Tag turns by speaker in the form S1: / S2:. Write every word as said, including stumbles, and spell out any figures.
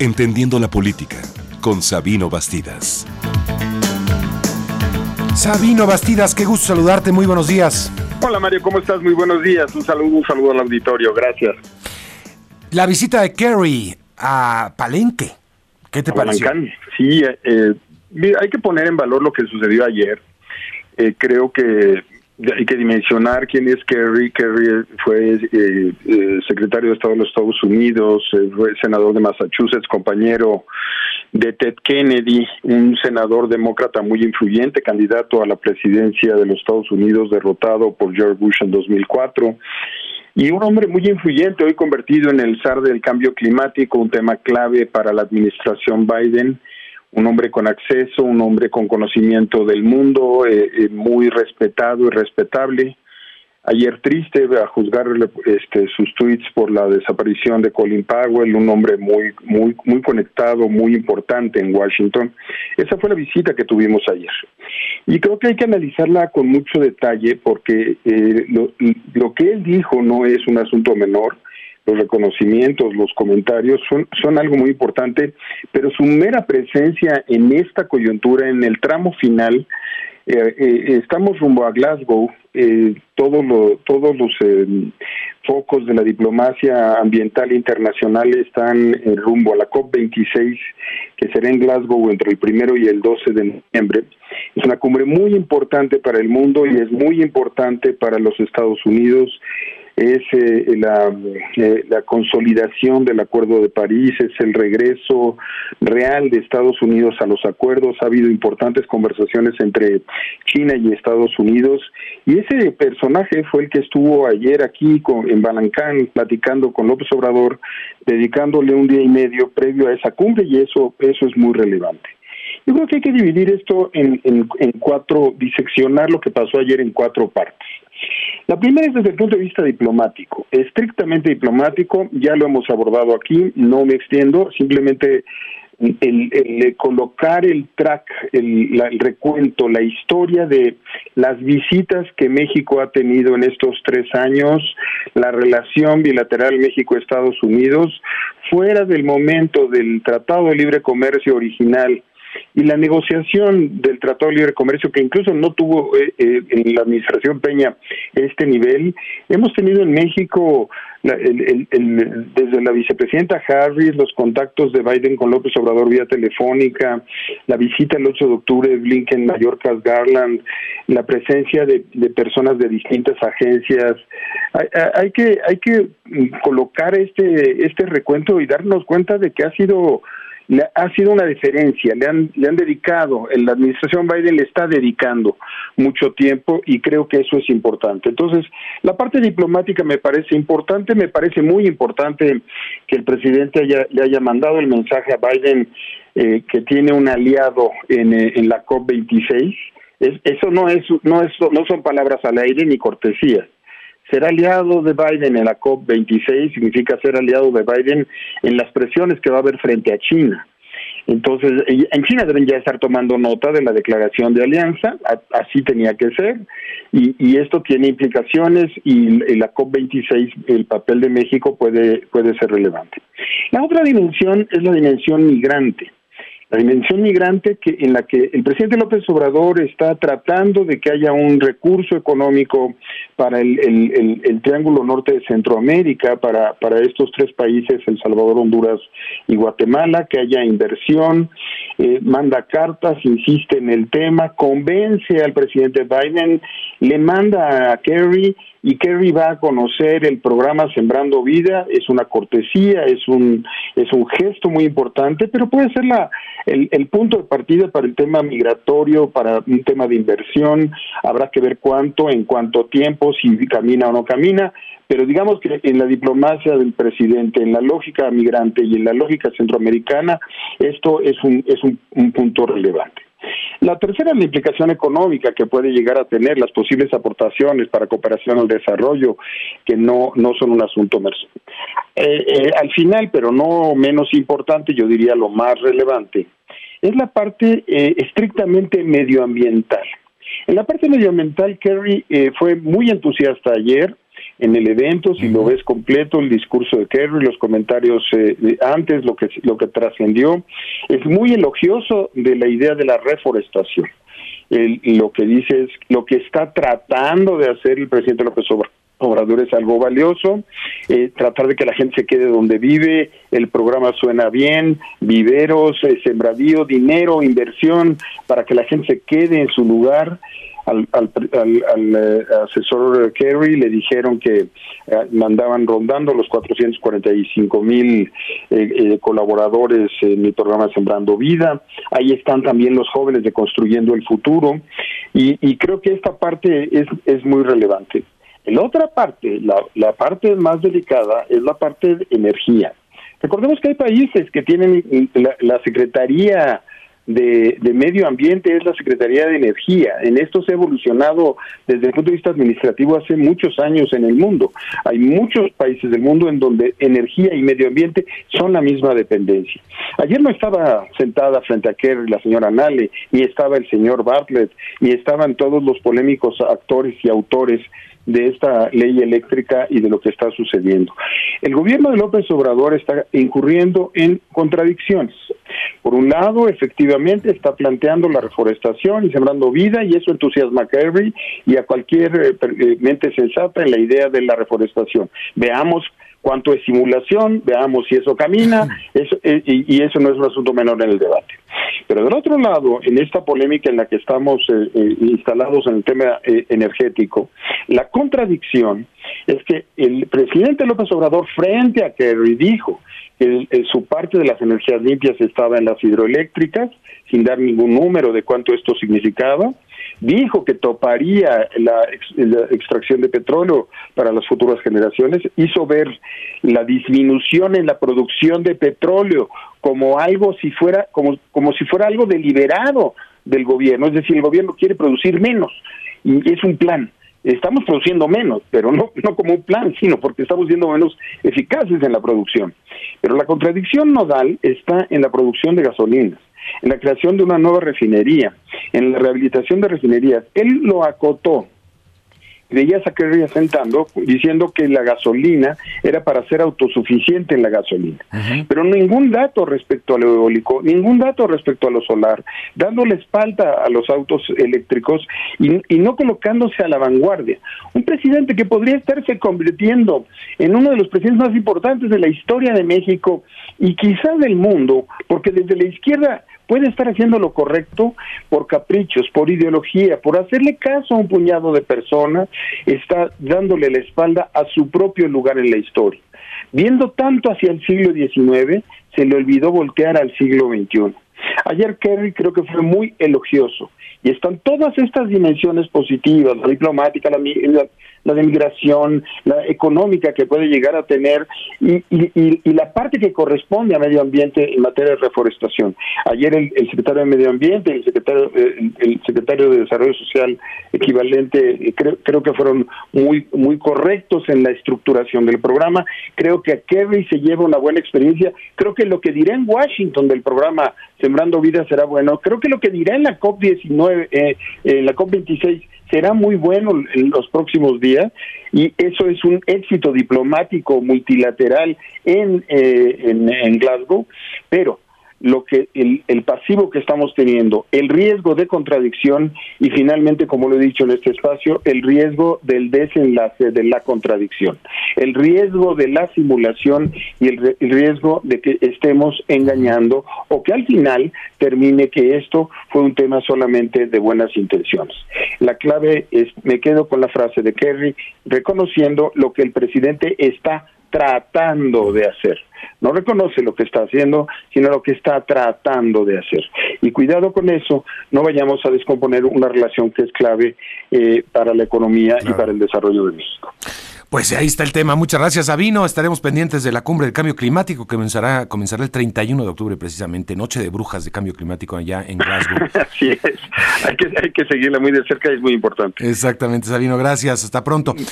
S1: Entendiendo la política, con Sabino Bastidas.
S2: Sabino Bastidas, qué gusto saludarte, muy buenos días.
S3: Hola Mario, ¿cómo estás? Muy buenos días, un saludo, un saludo al auditorio, gracias.
S2: La visita de Kerry a Palenque, ¿qué te
S3: a
S2: pareció?
S3: Balancán. Sí, eh, hay que poner en valor lo que sucedió ayer. Eh, creo que hay que dimensionar quién es Kerry. Kerry fue eh, eh, secretario de Estado de los Estados Unidos, eh, fue senador de Massachusetts, compañero de Ted Kennedy, un senador demócrata muy influyente, candidato a la presidencia de los Estados Unidos, derrotado por George Bush en dos mil cuatro, y un hombre muy influyente, hoy convertido en el zar del cambio climático, un tema clave para la administración Biden, un hombre con acceso, un hombre con conocimiento del mundo, eh, eh, muy respetado y respetable. Ayer triste a juzgar este, sus tweets por la desaparición de Colin Powell, un hombre muy muy muy conectado, muy importante en Washington. Esa fue la visita que tuvimos ayer. Y creo que hay que analizarla con mucho detalle porque eh, lo, lo que él dijo no es un asunto menor. Los reconocimientos, los comentarios son, son algo muy importante, pero su mera presencia en esta coyuntura, en el tramo final, eh, eh, estamos rumbo a Glasgow, eh, todos lo, todos los eh, focos de la diplomacia ambiental internacional están eh, rumbo a la COP veintiséis, que será en Glasgow entre el primero y el doce de noviembre. Es una cumbre muy importante para el mundo y es muy importante para los Estados Unidos. Es eh, la, eh, la consolidación del Acuerdo de París, es el regreso real de Estados Unidos a los acuerdos. Ha habido importantes conversaciones entre China y Estados Unidos, y ese personaje fue el que estuvo ayer aquí con, en Balancán platicando con López Obrador, dedicándole un día y medio previo a esa cumbre, y eso, eso es muy relevante. Yo creo que hay que dividir esto en, en, en cuatro, diseccionar lo que pasó ayer en cuatro partes. La primera es desde el punto de vista diplomático, estrictamente diplomático, ya lo hemos abordado aquí, no me extiendo, simplemente el, el, el colocar el track, el, la, el recuento, la historia de las visitas que México ha tenido en estos tres años, la relación bilateral México-Estados Unidos, fuera del momento del Tratado de Libre Comercio original, y la negociación del Tratado de Libre Comercio, que incluso no tuvo eh, eh, en la administración Peña este nivel. Hemos tenido en México, la, el, el, el, desde la vicepresidenta Harris, los contactos de Biden con López Obrador vía telefónica, la visita el ocho de octubre de Blinken, Mayorkas, Garland, la presencia de, de personas de distintas agencias. Hay, hay que hay que colocar este este recuento y darnos cuenta de que ha sido ha sido una diferencia, le han le han dedicado, la administración Biden le está dedicando mucho tiempo y creo que eso es importante. Entonces, la parte diplomática me parece importante, me parece muy importante que el presidente haya, le haya mandado el mensaje a Biden eh, que tiene un aliado en, en la COP veintiséis. Es, eso no es no es no son palabras al aire ni cortesías. Ser aliado de Biden en la COP veintiséis significa ser aliado de Biden en las presiones que va a haber frente a China. Entonces, en China deben ya estar tomando nota de la declaración de alianza, así tenía que ser, y, y esto tiene implicaciones, y en la COP veintiséis el papel de México puede, puede ser relevante. La otra dimensión es la dimensión migrante. La dimensión migrante que en la que el presidente López Obrador está tratando de que haya un recurso económico para el, el, el, el Triángulo Norte de Centroamérica, para, para estos tres países, El Salvador, Honduras y Guatemala, que haya inversión, eh, manda cartas, insiste en el tema, convence al presidente Biden, le manda a Kerry, y Kerry va a conocer el programa Sembrando Vida. Es una cortesía, es un es un gesto muy importante, pero puede ser la el, el punto de partida para el tema migratorio, para un tema de inversión. Habrá que ver cuánto, en cuánto tiempo, si camina o no camina, pero digamos que en la diplomacia del presidente, en la lógica migrante y en la lógica centroamericana, esto es un es un, un punto relevante. La tercera es la implicación económica que puede llegar a tener, las posibles aportaciones para cooperación al desarrollo, que no, no son un asunto menor. Eh, eh, al final, pero no menos importante, yo diría lo más relevante, es la parte eh, estrictamente medioambiental. En la parte medioambiental, Kerry eh, fue muy entusiasta ayer, en el evento, si lo ves completo, el discurso de Kerry, los comentarios eh, de antes, lo que lo que trascendió, es muy elogioso de la idea de la reforestación. El, lo que dice es, lo que está tratando de hacer el presidente López Obrador es algo valioso, eh, tratar de que la gente se quede donde vive, el programa suena bien, viveros, eh, sembradío, dinero, inversión, para que la gente se quede en su lugar. Al, al, al, al eh, asesor Kerry le dijeron que eh, mandaban rondando los cuatrocientos cuarenta y cinco mil eh, eh, colaboradores en el programa Sembrando Vida. Ahí están también los jóvenes de Construyendo el Futuro, y, y creo que esta parte es, es muy relevante. La otra parte, la, la parte más delicada, es la parte de energía. Recordemos que hay países que tienen la, la Secretaría De, de Medio Ambiente, es la Secretaría de Energía. En esto se ha evolucionado desde el punto de vista administrativo hace muchos años en el mundo. Hay muchos países del mundo en donde energía y medio ambiente son la misma dependencia. Ayer no estaba sentada frente a Kerry la señora Nale, ni estaba el señor Bartlett, ni estaban todos los polémicos actores y autores de esta ley eléctrica y de lo que está sucediendo. El gobierno de López Obrador está incurriendo en contradicciones. Por un lado, efectivamente, está planteando la reforestación y Sembrando Vida, y eso entusiasma a Kerry y a cualquier eh, mente sensata en la idea de la reforestación. Veamos cuánto es simulación, veamos si eso camina, eso, eh, y, y eso no es un asunto menor en el debate. Pero del otro lado, en esta polémica en la que estamos eh, eh, instalados en el tema eh, energético, la contradicción es que el presidente López Obrador, frente a Kerry, dijo que el, el, su parte de las energías limpias estaba en las hidroeléctricas, sin dar ningún número de cuánto esto significaba. Dijo que toparía la, la extracción de petróleo para las futuras generaciones, hizo ver la disminución en la producción de petróleo como algo si fuera como como si fuera algo deliberado del gobierno, es decir, el gobierno quiere producir menos y es un plan. Estamos produciendo menos, pero no no como un plan, sino porque estamos siendo menos eficaces en la producción. Pero la contradicción nodal está en la producción de gasolinas, en la creación de una nueva refinería, en la rehabilitación de refinerías. Él lo acotó. Veías a Kerry asentando, diciendo que la gasolina era para ser autosuficiente en la gasolina. Uh-huh. Pero ningún dato respecto a lo eólico, ningún dato respecto a lo solar, dándole espalda a los autos eléctricos y, y no colocándose a la vanguardia. Un presidente que podría estarse convirtiendo en uno de los presidentes más importantes de la historia de México y quizás del mundo, porque desde la izquierda puede estar haciendo lo correcto por caprichos, por ideología, por hacerle caso a un puñado de personas, está dándole la espalda a su propio lugar en la historia. Viendo tanto hacia el siglo diecinueve, se le olvidó voltear al siglo veintiuno. Ayer Kerry creo que fue muy elogioso, y están todas estas dimensiones positivas, la diplomática, la, la, la de migración, la económica que puede llegar a tener, y, y, y la parte que corresponde a medio ambiente en materia de reforestación. Ayer el, el secretario de Medio Ambiente, el secretario, el, el secretario de Desarrollo Social equivalente, creo, creo que fueron muy, muy correctos en la estructuración del programa. Creo que a Kerry se lleva una buena experiencia. Creo que lo que dirá en Washington del programa Sembrando Vida será bueno. Creo que lo que dirá en la COP diecinueve, eh, en la COP veintiséis, será muy bueno en los próximos días, y eso es un éxito diplomático multilateral en, eh, en, en Glasgow, pero lo que el, el pasivo que estamos teniendo, el riesgo de contradicción y finalmente, como lo he dicho en este espacio, el riesgo del desenlace de la contradicción, el riesgo de la simulación y el, el riesgo de que estemos engañando o que al final termine que esto fue un tema solamente de buenas intenciones. La clave es, me quedo con la frase de Kerry, reconociendo lo que el presidente está tratando de hacer. No reconoce lo que está haciendo, sino lo que está tratando de hacer. Y cuidado con eso, no vayamos a descomponer una relación que es clave eh, para la economía claro. y para el desarrollo de México.
S2: Pues ahí está el tema. Muchas gracias, Sabino. Estaremos pendientes de la cumbre del cambio climático que comenzará, comenzará el treinta y uno de octubre, precisamente, Noche de Brujas de Cambio Climático allá en Glasgow.
S3: Así es. Hay que, hay que seguirla muy de cerca y es muy importante.
S2: Exactamente, Sabino. Gracias. Hasta pronto.